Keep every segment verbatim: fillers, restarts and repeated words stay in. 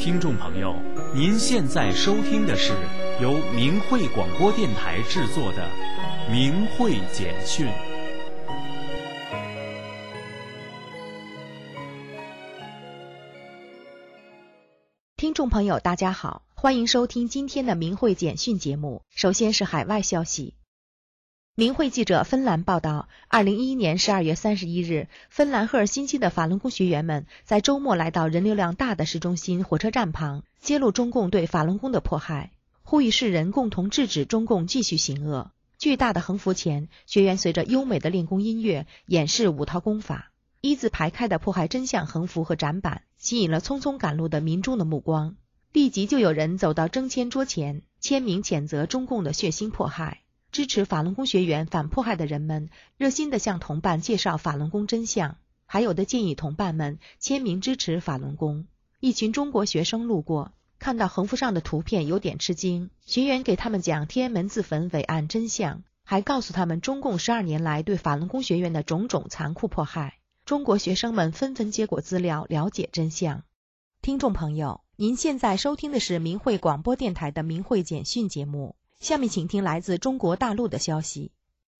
听众朋友，您现在收听的是由明慧广播电台制作的《明慧简讯》。 听众朋友，大家好，欢迎收听今天的明慧简讯节目。首先是海外消息。明慧记者芬兰报道，二零一一年十二月三十一日，芬兰赫尔辛基的法轮功学员们在周末来到人流量大的市中心火车站旁，揭露中共对法轮功的迫害，呼吁世人共同制止中共继续行恶。巨大的横幅前，学员随着优美的练功音乐演示五套功法，一字排开的迫害真相横幅和展板吸引了匆匆赶路的民众的目光，立即就有人走到征签桌前，签名谴责中共的血腥迫害。支持法轮功学员反迫害的人们热心地向同伴介绍法轮功真相，还有的建议同伴们签名支持法轮功。一群中国学生路过，看到横幅上的图片有点吃惊，学员给他们讲天安门自焚伟案真相，还告诉他们中共十二年来对法轮功学员的种种残酷迫害。中国学生们纷纷接过资料，了解真相。听众朋友，您现在收听的是明慧广播电台的明慧简讯节目，下面请听来自中国大陆的消息。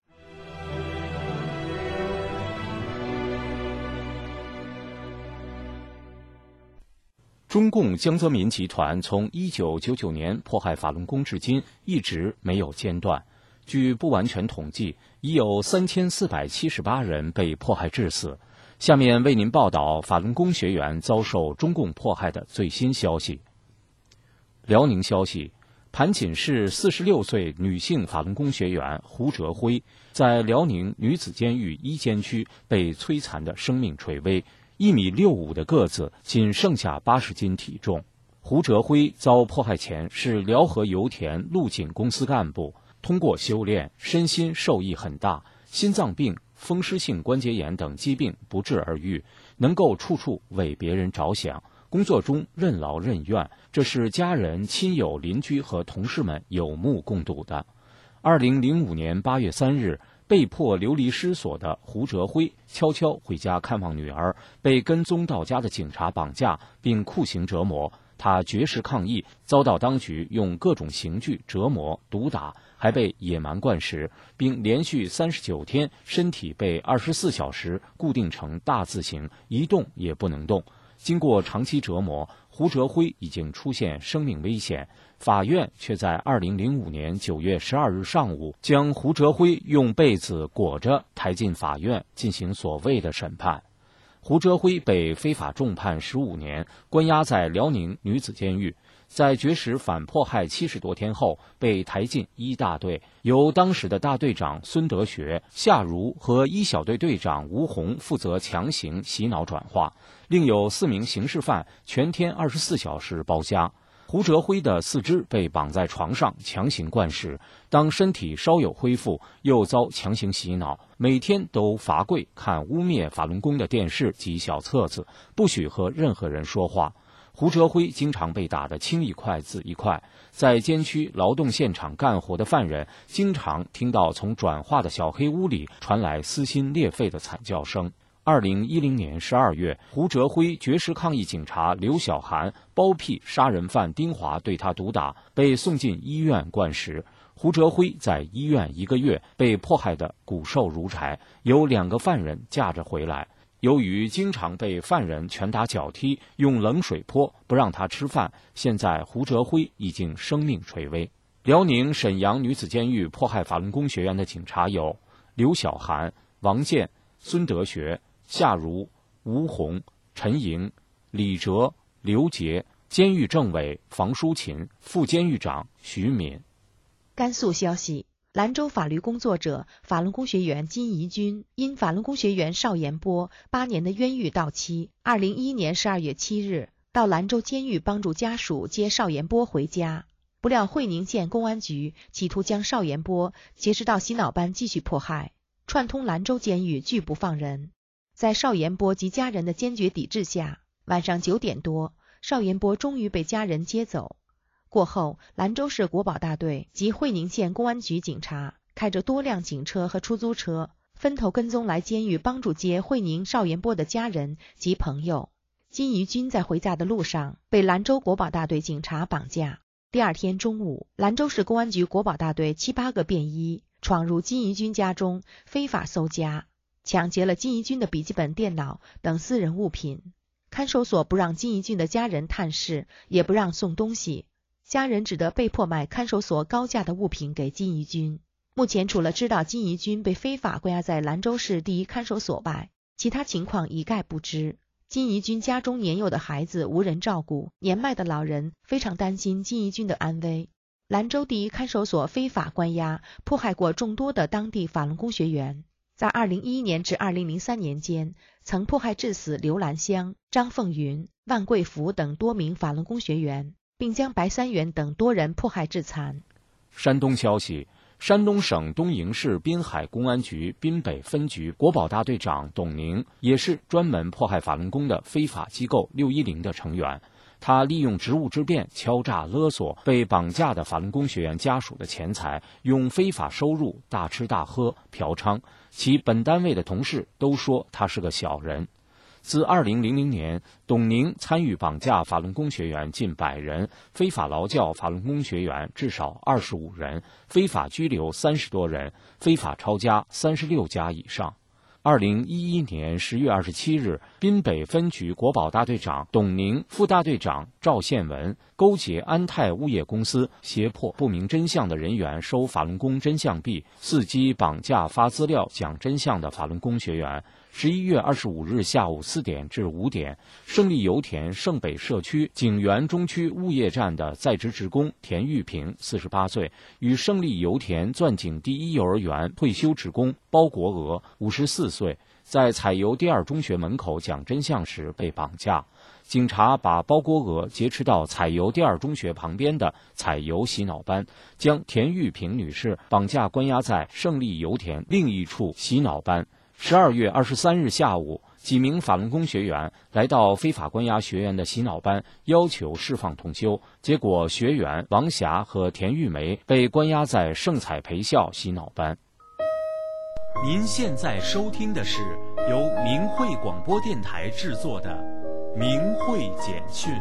中共江泽民集团从一九九九年迫害法轮功至今一直没有间断，据不完全统计，已有三千四百七十八人被迫害致死。下面为您报道法轮功学员遭受中共迫害的最新消息。辽宁消息，盘锦市四十六岁女性法轮功学员胡哲辉在辽宁女子监狱一监区被摧残的生命垂危，一米六五的个子，仅剩下八十斤体重。胡哲辉遭迫害前是辽河油田陆锦公司干部，通过修炼，身心受益很大，心脏病、风湿性关节炎等疾病不治而愈，能够处处为别人着想，工作中任劳任怨，这是家人、亲友、邻居和同事们有目共睹的。二零零五年八月三日，被迫流离失所的胡哲辉悄悄回家看望女儿，被跟踪到家的警察绑架并酷刑折磨。他绝食抗议，遭到当局用各种刑具折磨、毒打，还被野蛮灌食，并连续三十九天身体被二十四小时固定成大字形，一动也不能动。经过长期折磨，胡哲辉已经出现生命危险，法院却在二零零五年九月十二日上午将胡哲辉用被子裹着抬进法院进行所谓的审判。胡哲辉被非法重判十五年，关押在辽宁女子监狱。在绝食反迫害七十多天后，被抬进一大队，由当时的大队长孙德学、夏如和一小队队长吴红负责强行洗脑转化，另有四名刑事犯全天二十四小时包夹。胡哲辉的四肢被绑在床上强行灌食，当身体稍有恢复，又遭强行洗脑，每天都罚跪看污蔑法轮功的电视及小册子，不许和任何人说话。胡哲辉经常被打得青一块紫一块，在监区劳动现场干活的犯人经常听到从转化的小黑屋里传来撕心裂肺的惨叫声。二零一零年十二月，胡哲辉绝食抗议警察刘小涵包庇杀人犯丁华对他毒打，被送进医院灌食。胡哲辉在医院一个月，被迫害得骨瘦如柴，有两个犯人架着回来。由于经常被犯人拳打脚踢，用冷水泼，不让他吃饭，现在胡哲辉已经生命垂危。辽宁沈阳女子监狱迫害法轮功学员的警察有刘小涵、王健、孙德学、夏如、吴红、陈莹、李哲、刘杰，监狱政委房淑琴，副监狱长徐敏。 甘肃消息，兰州法律工作者、法轮功学员金怡军因法轮功学员邵延波八年的冤狱到期，二零一一年十二月七日到兰州监狱帮助家属接邵延波回家，不料会宁县公安局企图将邵延波劫持到洗脑班继续迫害，串通兰州监狱拒不放人。在邵延波及家人的坚决抵制下，晚上九点多，邵延波终于被家人接走。过后，兰州市国保大队及会宁县公安局警察开着多辆警车和出租车，分头跟踪来监狱帮助接会宁邵延波的家人及朋友。 金怡君在回家的路上被兰州国保大队警察绑架。第二天中午，兰州市公安局国保大队七八个便衣闯入金怡君家中，非法搜家，抢劫了金怡君的笔记本电脑等私人物品。看守所不让金怡君的家人探视，也不让送东西，家人只得被迫卖看守所高价的物品给金怡君。目前除了知道金怡君被非法关押在兰州市第一看守所外，其他情况一概不知。金怡君家中年幼的孩子无人照顾，年迈的老人非常担心金怡君的安危。兰州第一看守所非法关押，迫害过众多的当地法轮功学员。在二零一一年至二零零三年间，曾迫害致死刘兰香、张凤云、万贵福等多名法轮功学员，并将白三元等多人迫害致残。 山东消息，山东省东营市滨海公安局滨北分局国保大队长董宁也是专门迫害法轮功的非法机构六一零的成员。他利用职务之便敲诈勒索被绑架的法轮功学员家属的钱财，用非法收入大吃大喝嫖娼，其本单位的同事都说他是个小人。自二零零零年，董宁参与绑架法轮功学员近百人，非法劳教法轮功学员至少二十五人，非法拘留三十多人，非法抄家三十六家以上。二零一一年十月二十七日，滨北分局国保大队长董宁、副大队长赵宪文勾结安泰物业公司，胁迫不明真相的人员收法轮功真相币，伺机绑架发资料讲真相的法轮功学员。十一月二十五日下午四点至五点，胜利油田盛北社区景园中区物业站的在职职工田玉平，四十八岁，与胜利油田钻井第一幼儿园退休职工包国娥，五十四岁，在采油第二中学门口讲真相时被绑架。警察把包国娥劫持到采油第二中学旁边的采油洗脑班，将田玉平女士绑架关押在胜利油田另一处洗脑班。十二月二十三日下午，几名法轮功学员来到非法关押学员的洗脑班，要求释放同修，结果学员王霞和田玉梅被关押在盛彩培校洗脑班。 您现在收听的是由明慧广播电台制作的《明慧简讯》。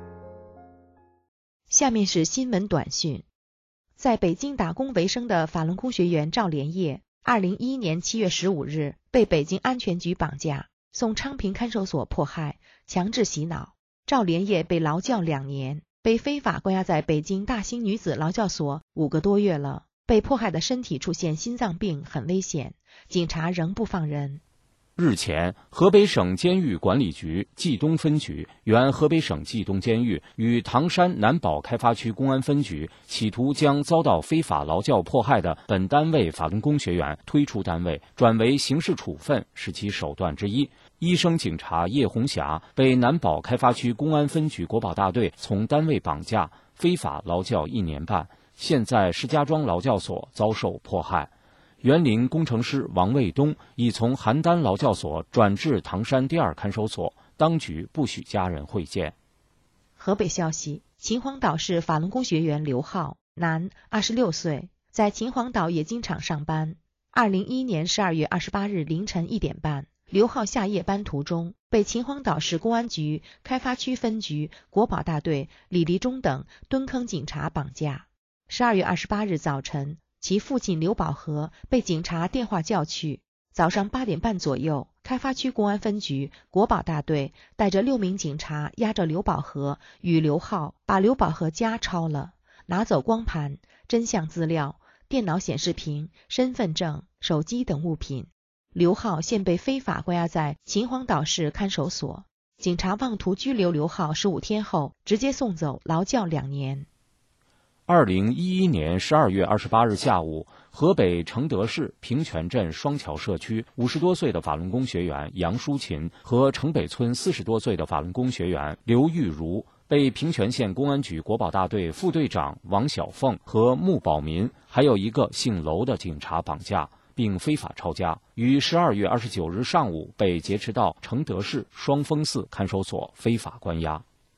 下面是新闻短讯。在北京打工为生的法轮功学员赵连业，二零一一年七月十五日被北京安全局绑架，送昌平看守所迫害，强制洗脑。赵连业被劳教两年，被非法关押在北京大兴女子劳教所五个多月了。被迫害的身体出现心脏病，很危险，警察仍不放人。 日前，河北省监狱管理局冀东分局原河北省冀东监狱与唐山南宝开发区公安分局企图将遭到非法劳教迫害的本单位法轮功学员推出单位，转为刑事处分是其手段之一。医生警察叶红霞被南宝开发区公安分局国保大队从单位绑架，非法劳教一年半，现在石家庄劳教所遭受迫害。园林工程师王卫东已从邯郸劳教所转至唐山第二看守所，当局不许家人会见。 河北消息，秦皇岛市法轮功学员刘浩，男，二十六岁，在秦皇岛冶金厂上班。二零一一年十二月二十八日凌晨一点半，刘浩下夜班途中被秦皇岛市公安局开发区分局国保大队李立忠等蹲坑警察绑架。十二月二十八日早晨，其父亲刘宝和被警察电话叫去。早上八点半左右，开发区公安分局国保大队带着六名警察押着刘宝和与刘浩，把刘宝和家抄了，拿走光盘、真相资料、电脑显示屏、身份证、手机等物品。刘浩现被非法关押在秦皇岛市看守所。警察妄图拘留刘浩十五天后，直接送走，劳教两年。 二零一一年十二月二十八日下午，河北承德市平泉镇双桥社区五十多岁的法轮功学员杨淑琴和城北村四十多岁的法轮功学员刘玉茹被平泉县公安局国保大队副队长王小凤和穆宝民，还有一个姓娄的警察绑架，并非法抄家，于十二月二十九日上午被劫持到承德市双峰寺看守所非法关押。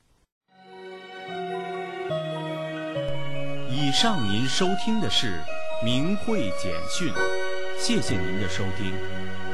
以上您收听的是明慧简讯，谢谢您的收听。